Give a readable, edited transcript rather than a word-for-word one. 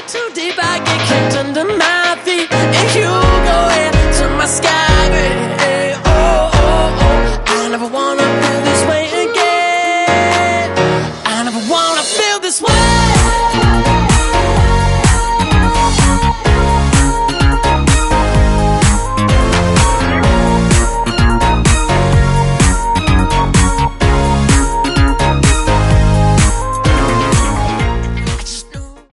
too deep, I get kicked under my feet. And you